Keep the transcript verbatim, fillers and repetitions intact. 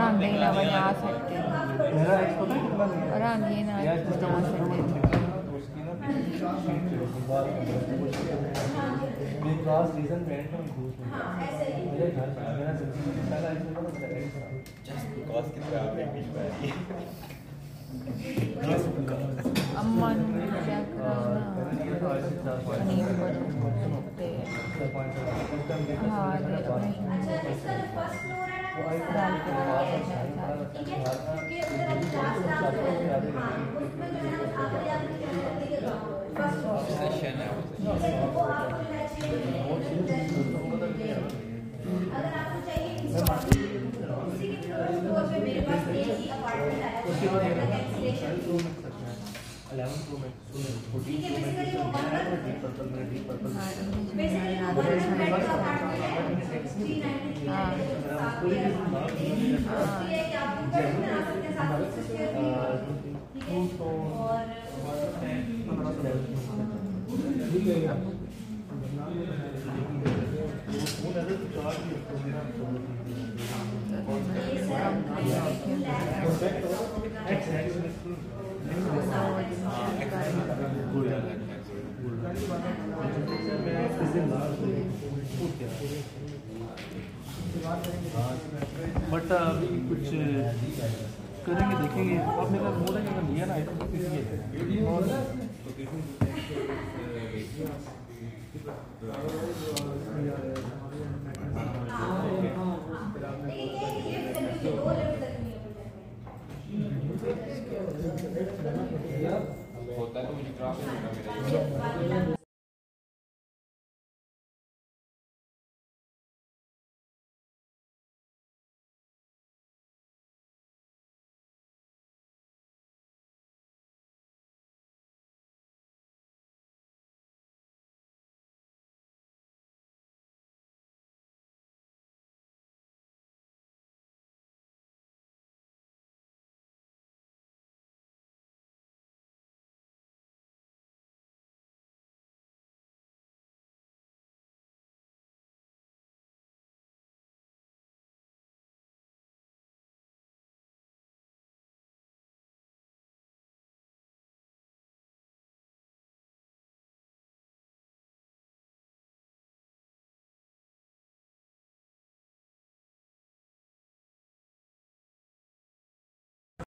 orang din na wala सकते मेरा x पता है कितना नहीं है orang din na यार जिस तरह से सकते उसकी ना मेरे क्लास रीजन बैंड में घूस में मेरे घर मेरा जिंदगी में पहला एक्स पता है एक्स Just because कि तो आप इंग्लिश में अम्मन क्या कराना पनीर बनते हाँ ये ऑपरेशन दाल के सेशन है अगर आपको चाहिए उसी के फ्लोर पे मेरे पास एक ही अपार्टमेंट आया इलेवन प्रो मैक्स फोर्टीन ठीक है बेसिकली वो वन मंथ डीप पर्पल में deep purple basically one month का अपार्टमेंट है थ्री नाइंटी थ्री है कि आप ऊपर में आ सकते हैं साथ में स्क्वायर ठीक है और ठीक है वो नजर तो चार्ज भी मेरा एक्स एक्स बट अभी कुछ करेंगे देखेंगे और मेरा बोला कि अगर लिया ना आइटम तो किसी